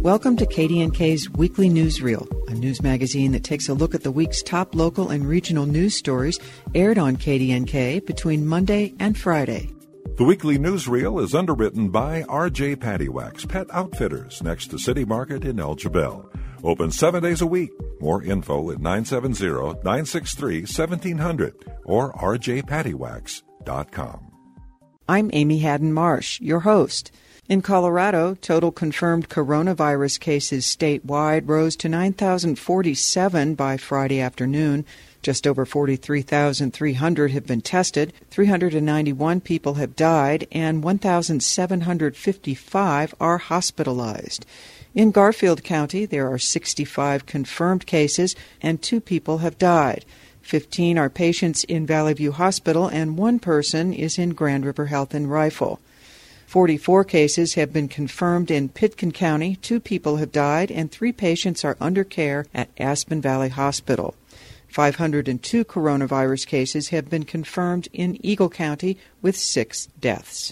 Welcome to KDNK's Weekly Newsreel, a news magazine that takes a look at the week's top local and regional news stories aired on KDNK between Monday and Friday. The Weekly Newsreel is underwritten by R.J. Pattywax Pet Outfitters next to City Market in El Jebel. Open 7 days a week. More info at 970-963-1700 or rjpattywax.com. I'm Amy Haddon-Marsh, your host. In Colorado, total confirmed coronavirus cases statewide rose to 9,047 by Friday afternoon. Just over 43,300 have been tested, 391 people have died, and 1,755 are hospitalized. In Garfield County, there are 65 confirmed cases, and 2 people have died. 15 are patients in Valley View Hospital, and 1 person is in Grand River Health in Rifle. 44 cases have been confirmed in Pitkin County, 2 people have died, and 3 patients are under care at Aspen Valley Hospital. 502 coronavirus cases have been confirmed in Eagle County, with 6 deaths.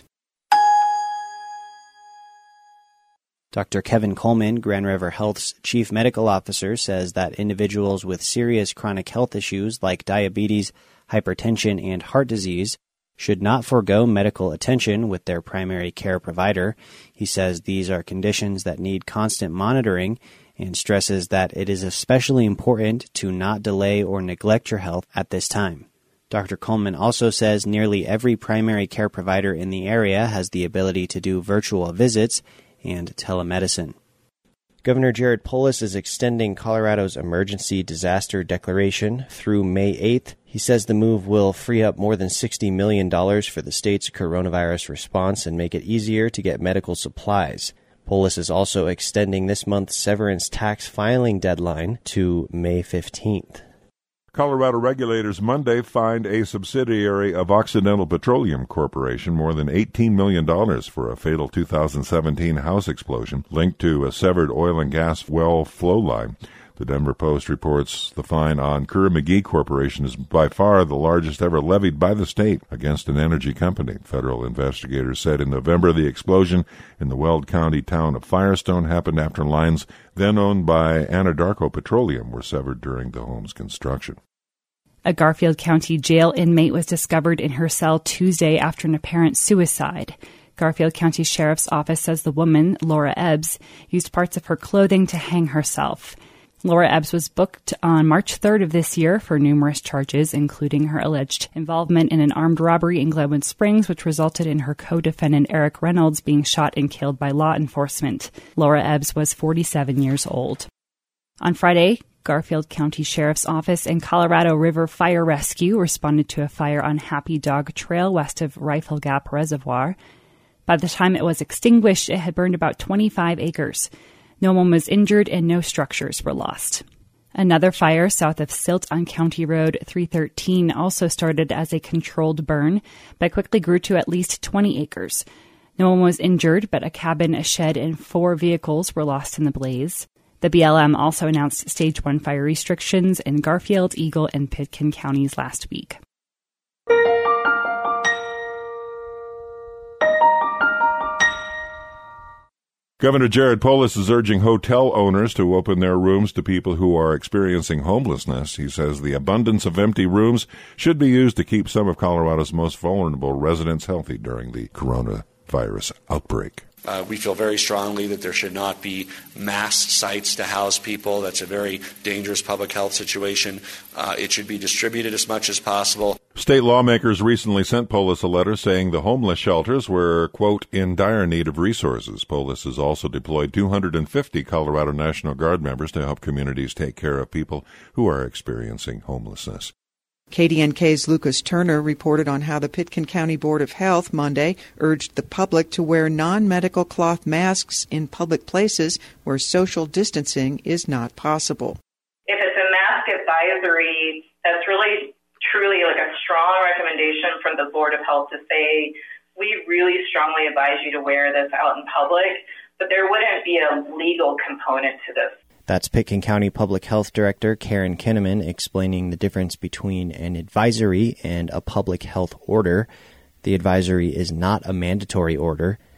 Dr. Kevin Coleman, Grand River Health's chief medical officer, says that individuals with serious chronic health issues like diabetes, hypertension, and heart disease should not forego medical attention with their primary care provider. He says these are conditions that need constant monitoring and stresses that it is especially important to not delay or neglect your health at this time. Dr. Coleman also says nearly every primary care provider in the area has the ability to do virtual visits and telemedicine. Governor Jared Polis is extending Colorado's emergency disaster declaration through May 8th. He says the move will free up more than $60 million for the state's coronavirus response and make it easier to get medical supplies. Polis is also extending this month's severance tax filing deadline to May 15th. Colorado regulators Monday fined a subsidiary of Occidental Petroleum Corporation more than $18 million for a fatal 2017 house explosion linked to a severed oil and gas well flow line. The Denver Post reports the fine on Kerr-McGee Corporation is by far the largest ever levied by the state against an energy company. Federal investigators said in November the explosion in the Weld County town of Firestone happened after lines then owned by Anadarko Petroleum were severed during the home's construction. A Garfield County jail inmate was discovered in her cell Tuesday after an apparent suicide. Garfield County Sheriff's Office says the woman, Laura Ebbs, used parts of her clothing to hang herself. Laura Ebbs was booked on March 3rd of this year for numerous charges, including her alleged involvement in an armed robbery in Glenwood Springs, which resulted in her co-defendant Eric Reynolds being shot and killed by law enforcement. Laura Ebbs was 47 years old. On Friday, Garfield County Sheriff's Office and Colorado River Fire Rescue responded to a fire on Happy Dog Trail west of Rifle Gap Reservoir. By the time it was extinguished, it had burned about 25 acres. No one was injured and no structures were lost. Another fire south of Silt on County Road 313 also started as a controlled burn, but quickly grew to at least 20 acres. No one was injured, but a cabin, a shed, and 4 vehicles were lost in the blaze. The BLM also announced Stage 1 fire restrictions in Garfield, Eagle, and Pitkin counties last week. Governor Jared Polis is urging hotel owners to open their rooms to people who are experiencing homelessness. He says the abundance of empty rooms should be used to keep some of Colorado's most vulnerable residents healthy during the coronavirus outbreak. We feel very strongly that there should not be mass sites to house people. That's a very dangerous public health situation. It should be distributed as much as possible. State lawmakers recently sent Polis a letter saying the homeless shelters were, quote, in dire need of resources. Polis has also deployed 250 Colorado National Guard members to help communities take care of people who are experiencing homelessness. KDNK's Lucas Turner reported on how the Pitkin County Board of Health Monday urged the public to wear non-medical cloth masks in public places where social distancing is not possible. If it's a mask advisory, that's really truly like a strong recommendation from the Board of Health to say, we really strongly advise you to wear this out in public, but there wouldn't be a legal component to this. That's Pitkin County Public Health Director Karen Kinnaman explaining the difference between an advisory and a public health order. The advisory is not a mandatory order.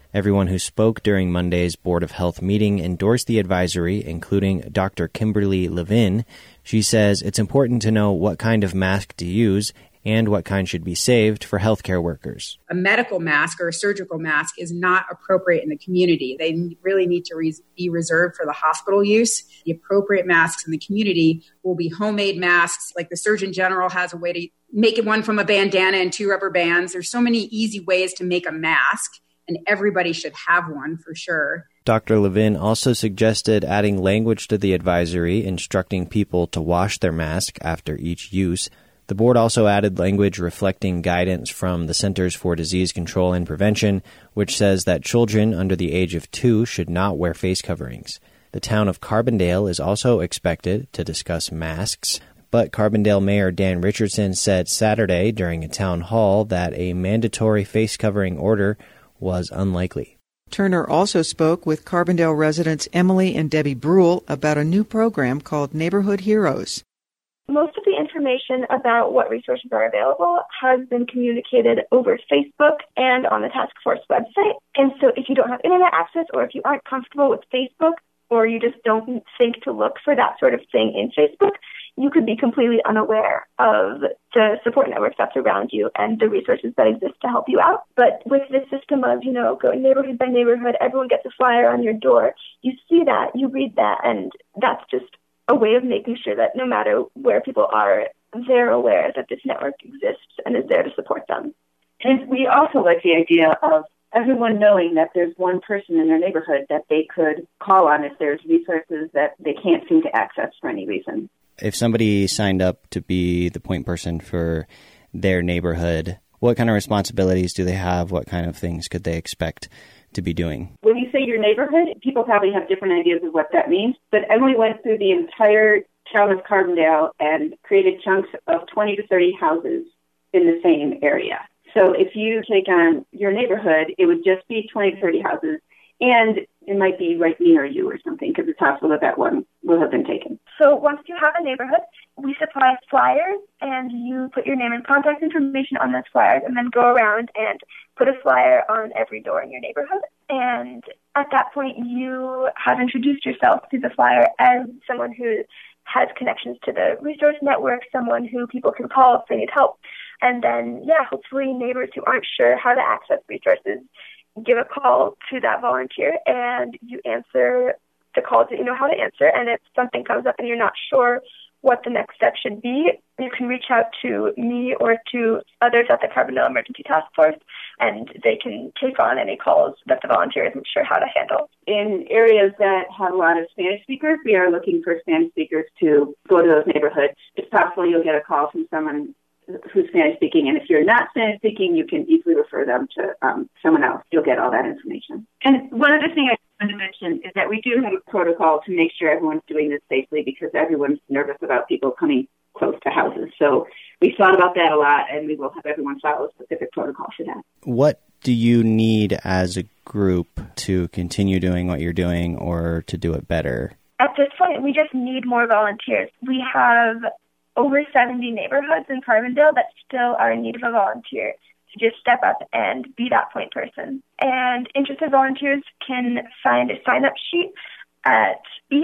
Everyone who spoke during Monday's Board of Health meeting endorsed the advisory, including Dr. Kimberly Levin. She says it's important to know what kind of mask to use and what kind should be saved for healthcare workers. A medical mask or a surgical mask is not appropriate in the community. They really need to be reserved for the hospital use. The appropriate masks in the community will be homemade masks, like the Surgeon General has a way to make it one from a bandana and 2 rubber bands. There's so many easy ways to make a mask, and everybody should have one for sure. Dr. Levin also suggested adding language to the advisory, instructing people to wash their mask after each use. The board also added language reflecting guidance from the Centers for Disease Control and Prevention, which says that children under the age of 2 should not wear face coverings. The town of Carbondale is also expected to discuss masks, but Carbondale Mayor Dan Richardson said Saturday during a town hall that a mandatory face covering order was unlikely. Turner also spoke with Carbondale residents Emily and Debbie Brule about a new program called Neighborhood Heroes. Most of the information about what resources are available has been communicated over Facebook and on the task force website. And so if you don't have internet access, or if you aren't comfortable with Facebook, or you just don't think to look for that sort of thing in Facebook, you could be completely unaware of the support networks that's around you and the resources that exist to help you out. But with the system of, going neighborhood by neighborhood, everyone gets a flyer on your door, you see that, you read that, and that's just a way of making sure that no matter where people are, they're aware that this network exists and is there to support them. And we also like the idea of everyone knowing that there's one person in their neighborhood that they could call on if there's resources that they can't seem to access for any reason. If somebody signed up to be the point person for their neighborhood, what kind of responsibilities do they have? What kind of things could they expect to be doing? When you say your neighborhood, people probably have different ideas of what that means. But Emily went through the entire town of Carbondale and created chunks of 20 to 30 houses in the same area. So if you take on your neighborhood, it would just be 20 to 30 houses. And it might be right near you or something, because it's possible that one will have been taken. So once you have a neighborhood, we supply flyers, and you put your name and contact information on those flyers, and then go around and put a flyer on every door in your neighborhood. And at that point, you have introduced yourself to the flyer as someone who has connections to the resource network, someone who people can call if they need help. And then, hopefully neighbors who aren't sure how to access resources give a call to that volunteer, and you answer the calls that you know how to answer. And if something comes up and you're not sure what the next step should be, you can reach out to me or to others at the Carbondale Emergency Task Force, and they can take on any calls that the volunteer isn't sure how to handle. In areas that have a lot of Spanish speakers, we are looking for Spanish speakers to go to those neighborhoods. It's possible you'll get a call from someone who's Spanish-speaking, and if you're not Spanish-speaking, you can easily refer them to someone else. You'll get all that information. And one other thing I want to mention is that we do have a protocol to make sure everyone's doing this safely, because everyone's nervous about people coming close to houses. So we thought about that a lot, and we will have everyone follow a specific protocol for that. What do you need as a group to continue doing what you're doing, or to do it better? At this point, we just need more volunteers. We have over 70 neighborhoods in Carbondale that still are in need of a volunteer to just step up and be that point person. And interested volunteers can find a sign-up sheet at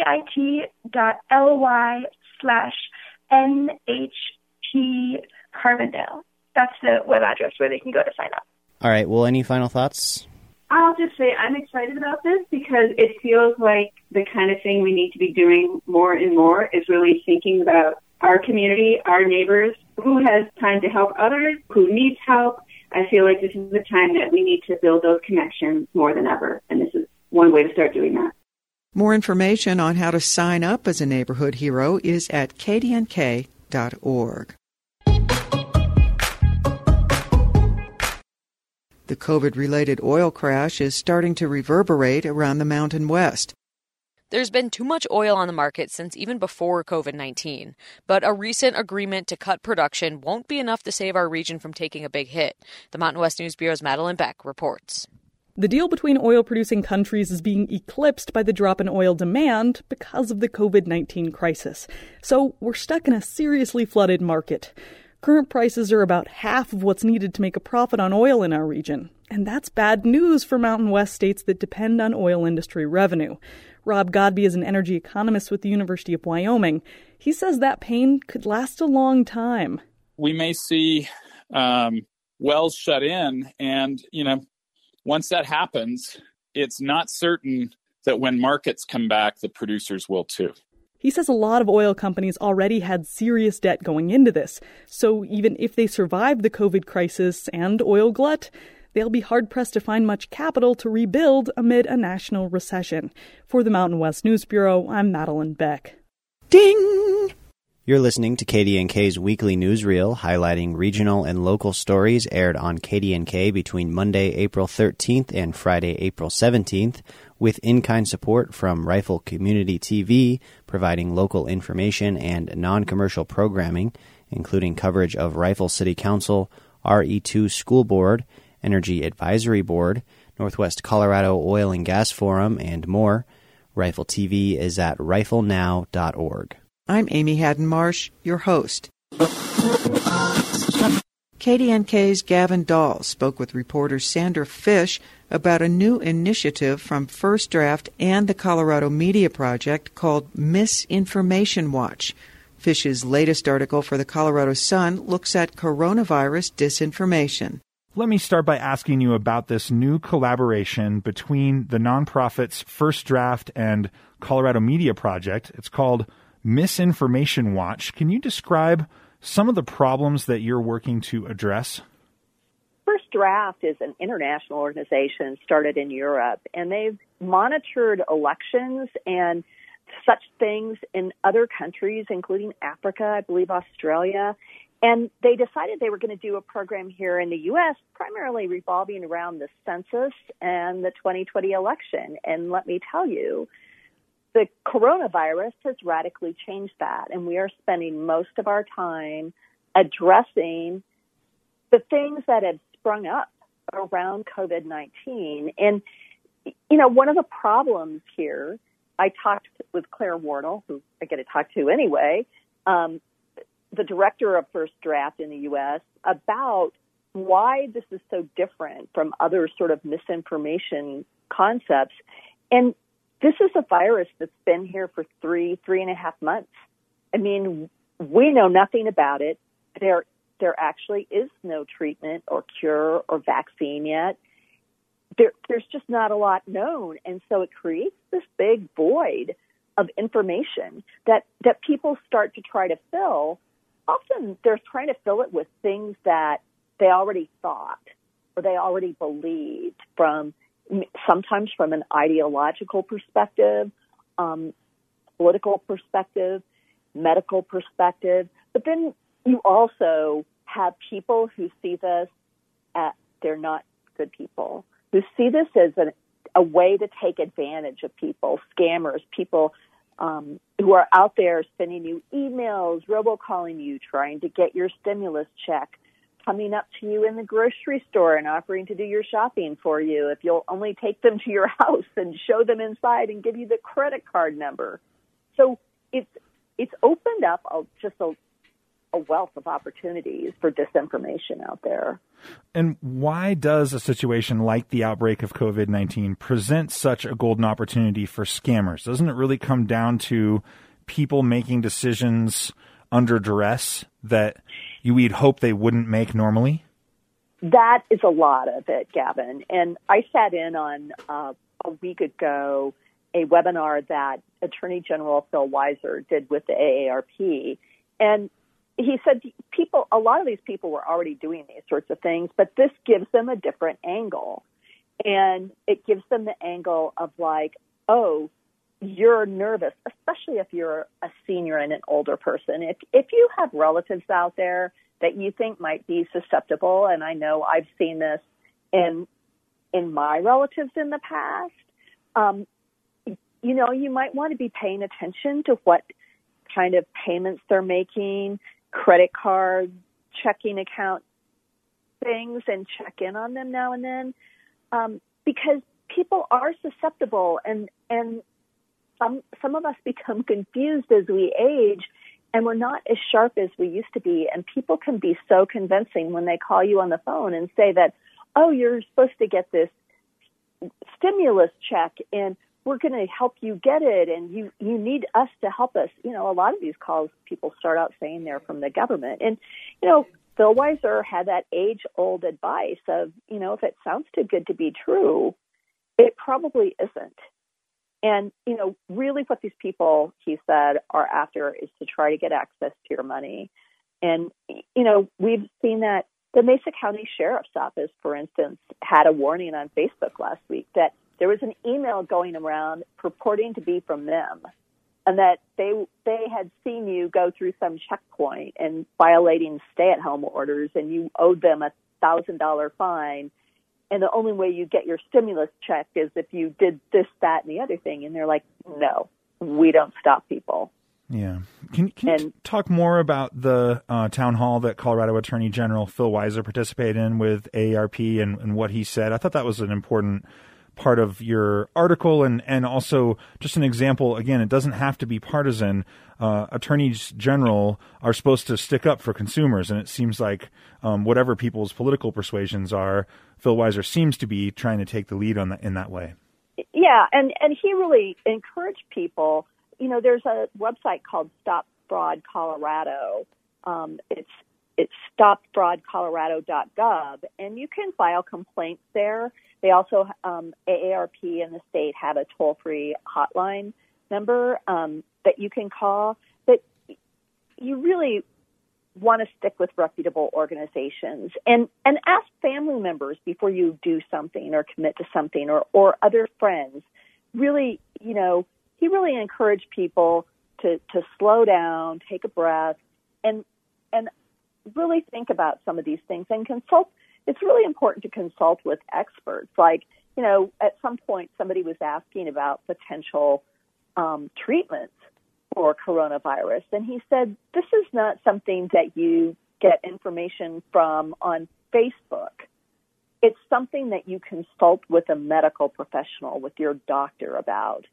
bit.ly/NHP Carbondale. That's the web address where they can go to sign up. All right. Well, any final thoughts? I'll just say I'm excited about this because it feels like the kind of thing we need to be doing more and more is really thinking about our community, our neighbors, who has time to help others, who needs help. I feel like this is the time that we need to build those connections more than ever, and this is one way to start doing that. More information on how to sign up as a neighborhood hero is at kdnk.org. The COVID-related oil crash is starting to reverberate around the Mountain West. There's been too much oil on the market since even before COVID-19, but a recent agreement to cut production won't be enough to save our region from taking a big hit. The Mountain West News Bureau's Madeline Beck reports. The deal between oil-producing countries is being eclipsed by the drop in oil demand because of the COVID-19 crisis. So we're stuck in a seriously flooded market. Current prices are about half of what's needed to make a profit on oil in our region. And that's bad news for Mountain West states that depend on oil industry revenue. Rob Godby is an energy economist with the University of Wyoming. He says that pain could last a long time. We may see wells shut in, and, once that happens, it's not certain that when markets come back, the producers will too. He says a lot of oil companies already had serious debt going into this. So even if they survive the COVID crisis and oil glut, they'll be hard-pressed to find much capital to rebuild amid a national recession. For the Mountain West News Bureau, I'm Madeline Beck. Ding! You're listening to KDNK's weekly newsreel highlighting regional and local stories aired on KDNK between Monday, April 13th and Friday, April 17th, with in-kind support from Rifle Community TV, providing local information and non-commercial programming, including coverage of Rifle City Council, RE2 School Board, Energy Advisory Board, Northwest Colorado Oil and Gas Forum, and more. Rifle TV is at riflenow.org. I'm Amy Haddon-Marsh, your host. KDNK's Gavin Dahl spoke with reporter Sandra Fish about a new initiative from First Draft and the Colorado Media Project called Misinformation Watch. Fish's latest article for the Colorado Sun looks at coronavirus disinformation. Let me start by asking you about this new collaboration between the nonprofits First Draft and Colorado Media Project. It's called Misinformation Watch. Can you describe some of the problems that you're working to address? First Draft is an international organization started in Europe, and they've monitored elections and such things in other countries, including Africa, I believe Australia. And they decided they were going to do a program here in the U.S., primarily revolving around the census and the 2020 election. And let me tell you, the coronavirus has radically changed that, and we are spending most of our time addressing the things that have sprung up around COVID-19. And, one of the problems here, I talked with Claire Wardle, who I get to talk to anyway, the director of First Draft in the U.S., about why this is so different from other sort of misinformation concepts. And this is a virus that's been here for 3.5 months. I mean, we know nothing about it. There actually is no treatment or cure or vaccine yet. There's just not a lot known. And so it creates this big void of information that people start to try to fill. Often they're trying to fill it with things that they already thought or they already believed, sometimes from an ideological perspective, political perspective, medical perspective. But then you also have people who see this they're not good people, who see this as a way to take advantage of people, scammers, people who are out there sending you emails, robocalling you, trying to get your stimulus check, coming up to you in the grocery store and offering to do your shopping for you if you'll only take them to your house and show them inside and give you the credit card number. So it's opened up just a wealth of opportunities for disinformation out there. And why does a situation like the outbreak of COVID-19 present such a golden opportunity for scammers? Doesn't it really come down to people making decisions under duress that you'd hope they wouldn't make normally? That is a lot of it, Gavin. And I sat in on a week ago a webinar that Attorney General Phil Weiser did with the AARP. And he said a lot of these people were already doing these sorts of things, but this gives them a different angle. And it gives them the angle of like, oh, you're nervous, especially if you're a senior and an older person. If you have relatives out there that you think might be susceptible, and I know I've seen this in my relatives in the past, you might want to be paying attention to what kind of payments they're making, credit card, checking account things, and check in on them now and then, because people are susceptible, and some of us become confused as we age, And we're not as sharp as we used to be. And people can be so convincing when they call you on the phone and say that, oh, you're supposed to get this stimulus check and we're going to help you get it, and you need us to help us. A lot of these calls, people start out saying they're from the government. And, Phil Weiser had that age-old advice of, if it sounds too good to be true, it probably isn't. And, really what these people, he said, are after is to try to get access to your money. And, we've seen that the Mesa County Sheriff's Office, for instance, had a warning on Facebook last week that there was an email going around purporting to be from them, and that they had seen you go through some checkpoint and violating stay-at-home orders, and you owed them a $1,000 fine, and the only way you get your stimulus check is if you did this, that, and the other thing. And they're like, no, we don't stop people. Yeah. Can you talk more about the town hall that Colorado Attorney General Phil Weiser participated in with AARP and what he said? I thought that was an important part of your article and also just an example. Again, it doesn't have to be partisan. Attorneys general are supposed to stick up for consumers, and it seems like whatever people's political persuasions are, Phil Weiser seems to be trying to take the lead on in that way. Yeah, and he really encouraged people. There's a website called Stop Fraud Colorado. It's stopfraudcolorado.gov, and you can file complaints there. They also, AARP and the state have a toll-free hotline number that you can call. But you really want to stick with reputable organizations and ask family members before you do something or commit to something, or other friends. Really, he really encouraged people to slow down, take a breath, and really think about some of these things and consult. It's really important to consult with experts. Like, at some point somebody was asking about potential treatments for coronavirus, and he said, this is not something that you get information from on Facebook. It's something that you consult with a medical professional, with your doctor about.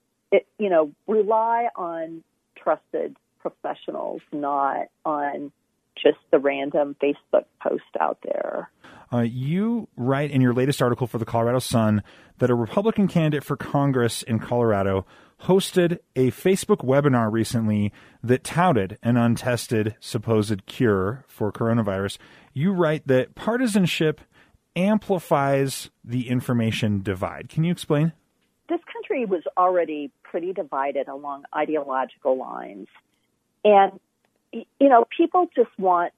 Rely on trusted professionals, not on just the random Facebook post out there. You write in your latest article for the Colorado Sun that a Republican candidate for Congress in Colorado hosted a Facebook webinar recently that touted an untested supposed cure for coronavirus. You write that partisanship amplifies the information divide. Can you explain? This country was already pretty divided along ideological lines. And people just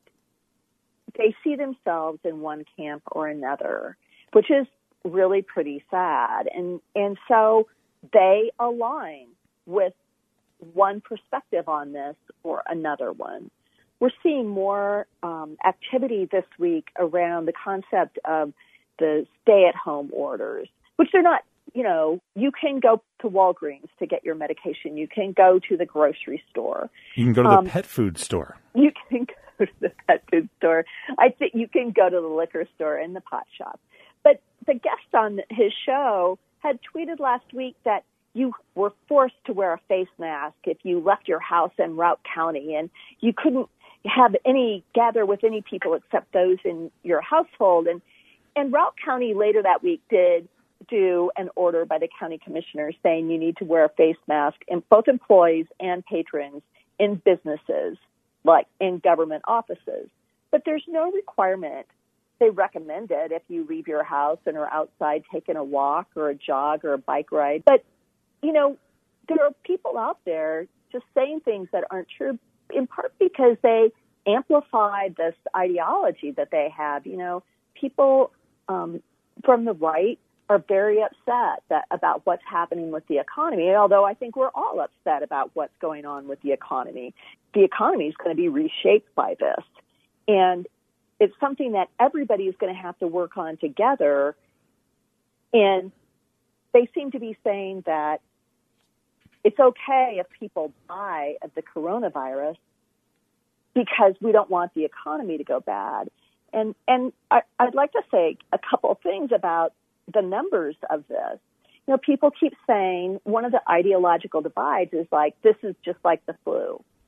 they see themselves in one camp or another, which is really pretty sad. And so they align with one perspective on this or another one. We're seeing more activity this week around the concept of the stay-at-home orders, which they're not. You can go to Walgreens to get your medication. You can go to the grocery store. You can go to the pet food store. You can go to the pet food store. I think you can go to the liquor store and the pot shop. But the guest on his show had tweeted last week that you were forced to wear a face mask if you left your house in Routt County, and you couldn't gather with any people except those in your household. And Routt County later that week did do an order by the county commissioner saying you need to wear a face mask, in both employees and patrons in businesses, like in government offices. But there's no requirement. They recommend it if you leave your house and are outside taking a walk or a jog or a bike ride. But, there are people out there just saying things that aren't true, in part because they amplify this ideology that they have. People from the right are very upset about what's happening with the economy, although I think we're all upset about what's going on with the economy. The economy is going to be reshaped by this, and it's something that everybody is going to have to work on together. And they seem to be saying that it's okay if people die of the coronavirus because we don't want the economy to go bad. And I'd like to say a couple of things about the numbers of this. People keep saying one of the ideological divides is like, this is just like the flu.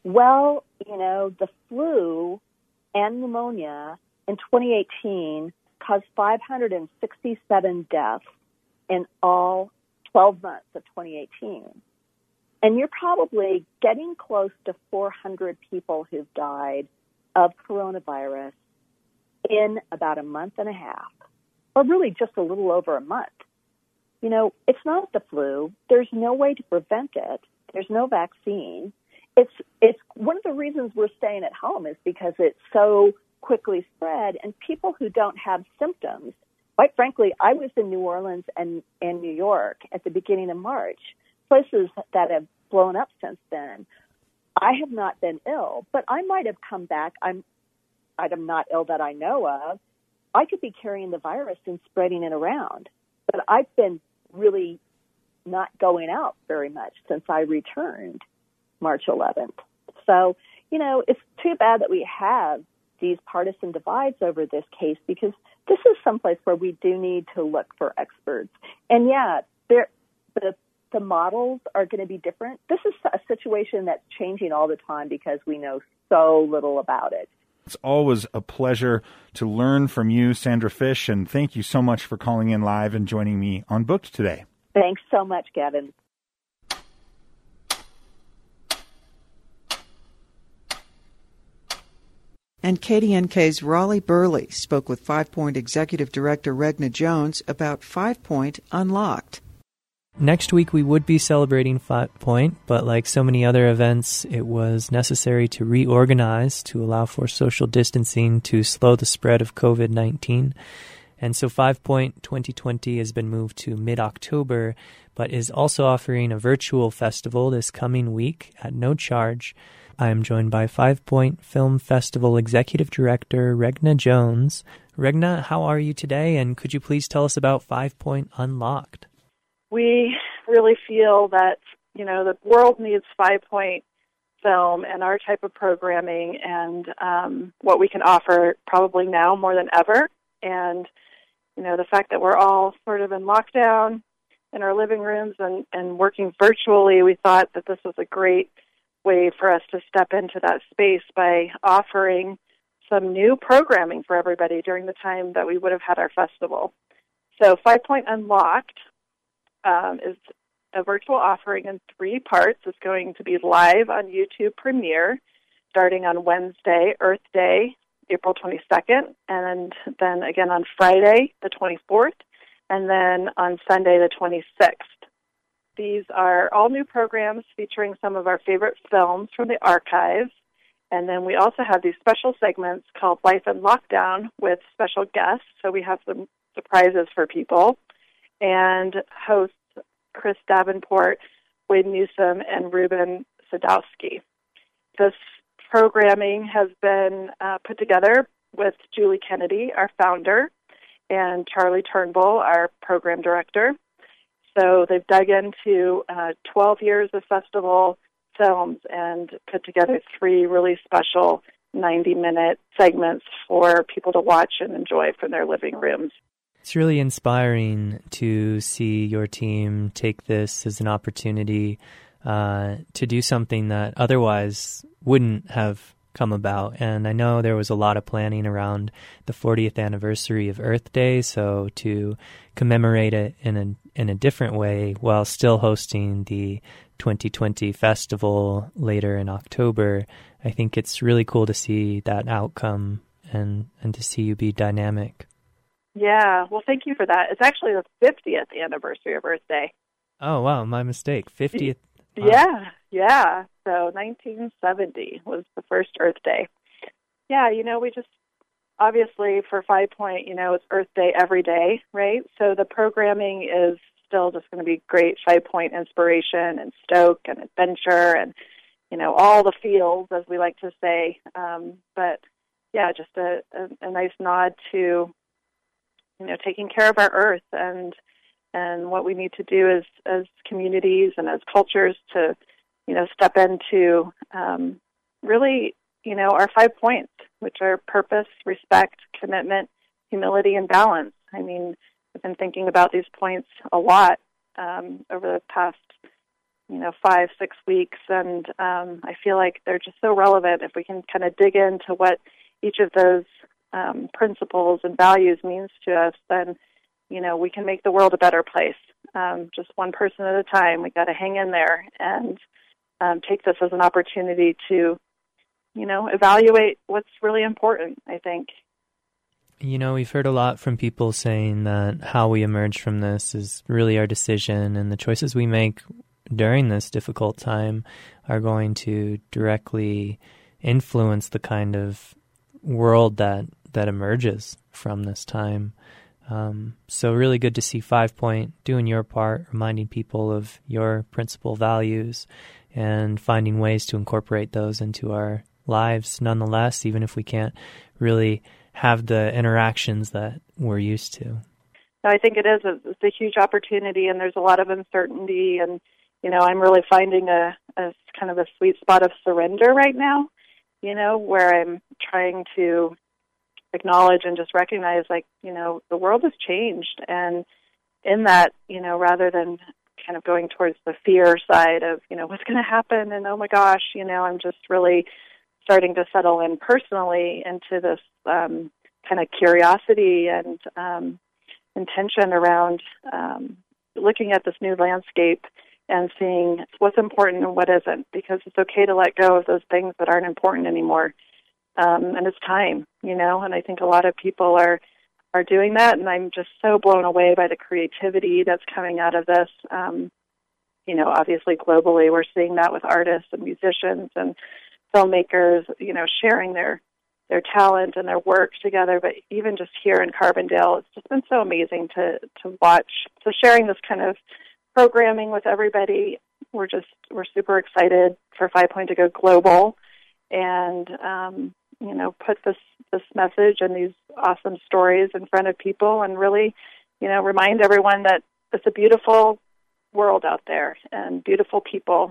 Well, the flu and pneumonia in 2018 caused 567 deaths in all 12 months of 2018. And you're probably getting close to 400 people who've died of coronavirus in about a month and a half, or really just a little over a month. It's not the flu. There's no way to prevent it. There's no vaccine. It's one of the reasons we're staying at home is because it's so quickly spread, and people who don't have symptoms. Quite frankly, I was in New Orleans and New York at the beginning of March, places that have blown up since then. I have not been ill, but I might have come back. I'm not ill that I know of. I could be carrying the virus and spreading it around, but I've been really not going out very much since I returned March 11th. So, it's too bad that we have these partisan divides over this case, because this is someplace where we do need to look for experts. And yeah, the models are going to be different. This is a situation that's changing all the time because we know so little about it. It's always a pleasure to learn from you, Sandra Fish, and thank you so much for calling in live and joining me on Booked today. Thanks so much, Gavin. And KDNK's Raleigh Burley spoke with 5 Point Executive Director Regna Jones about 5 Point Unlocked. Next week we would be celebrating 5 Point, but like so many other events, it was necessary to reorganize to allow for social distancing to slow the spread of COVID-19. And so 5 Point 2020 has been moved to mid-October, but is also offering a virtual festival this coming week at no charge. I am joined by 5 Point Film Festival Executive Director Regna Jones. Regna, how are you today? And could you please tell us about 5 Point Unlocked? We really feel that, the world needs 5 Point film and our type of programming and what we can offer probably now more than ever. And, the fact that we're all sort of in lockdown in our living rooms and working virtually, we thought that this was a great way for us to step into that space by offering some new programming for everybody during the time that we would have had our festival. So 5 Point Unlocked is a virtual offering in 3 parts. It's going to be live on YouTube Premiere starting on Wednesday, Earth Day, April 22nd, and then again on Friday, the 24th, and then on Sunday, the 26th. These are all new programs featuring some of our favorite films from the archives. And then we also have these special segments called Life in Lockdown with special guests. So we have some surprises for people. And hosts Chris Davenport, Wade Newsom, and Ruben Sadowski. This programming has been put together with Julie Kennedy, our founder, and Charlie Turnbull, our program director. So they've dug into 12 years of festival films and put together 3 really special 90-minute segments for people to watch and enjoy from their living rooms. It's really inspiring to see your team take this as an opportunity to do something that otherwise wouldn't have come about. And I know there was a lot of planning around the 40th anniversary of Earth Day, so to commemorate it in a different way while still hosting the 2020 festival later in October, I think it's really cool to see that outcome and to see you be dynamic. Yeah, well, thank you for that. It's actually the 50th anniversary of Earth Day. Oh, wow, my mistake. 50th. Wow. Yeah. So 1970 was the first Earth Day. Yeah, we just, obviously for 5 Point, it's Earth Day every day, right? So the programming is still just going to be great 5 Point inspiration and stoke and adventure and, all the feels, as we like to say. But, yeah, just a nice nod to, taking care of our Earth and what we need to do as communities and as cultures to, step into really, our 5 points, which are purpose, respect, commitment, humility, and balance. I mean, I've been thinking about these points a lot over the past 5-6 weeks, and I feel like they're just so relevant. If we can kind of dig into what each of those principles and values means to us, then we can make the world a better place. Just one person at a time. We got to hang in there and take this as an opportunity to evaluate what's really important, I think. We've heard a lot from people saying that how we emerge from this is really our decision, and the choices we make during this difficult time are going to directly influence the kind of world that emerges from this time. So really good to see 5 Point doing your part, reminding people of your principal values and finding ways to incorporate those into our lives nonetheless, even if we can't really have the interactions that we're used to. I think it is. It's a huge opportunity, and there's a lot of uncertainty, and I'm really finding a kind of a sweet spot of surrender right now, where I'm trying to acknowledge and just recognize, the world has changed, and in that, rather than kind of going towards the fear side of, what's going to happen, and oh my gosh, I'm just really starting to settle in personally into this kind of curiosity and intention around looking at this new landscape and seeing what's important and what isn't, because it's okay to let go of those things that aren't important anymore. And it's time, and I think a lot of people are doing that, and I'm just so blown away by the creativity that's coming out of this. Obviously globally, we're seeing that with artists and musicians and filmmakers, sharing their talent and their work together. But even just here in Carbondale, it's just been so amazing to watch. So sharing this kind of programming with everybody, we're super excited for 5 Point to go global and, put this message and these awesome stories in front of people and really, remind everyone that it's a beautiful world out there and beautiful people.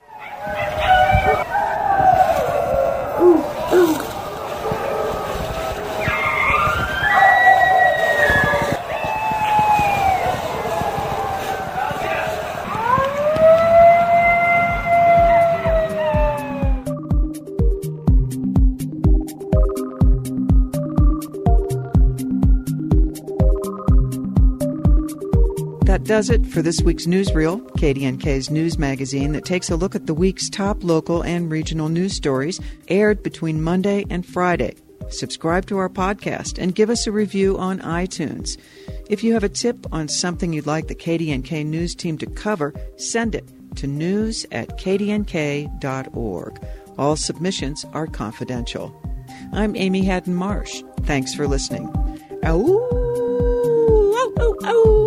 That does it for this week's Newsreel, KDNK's news magazine that takes a look at the week's top local and regional news stories aired between Monday and Friday. Subscribe to our podcast and give us a review on iTunes. If you have a tip on something you'd like the KDNK news team to cover, send it to news@kdnk.org. All submissions are confidential. I'm Amy Haddon Marsh. Thanks for listening. Ow! Ow! Ow! Ow!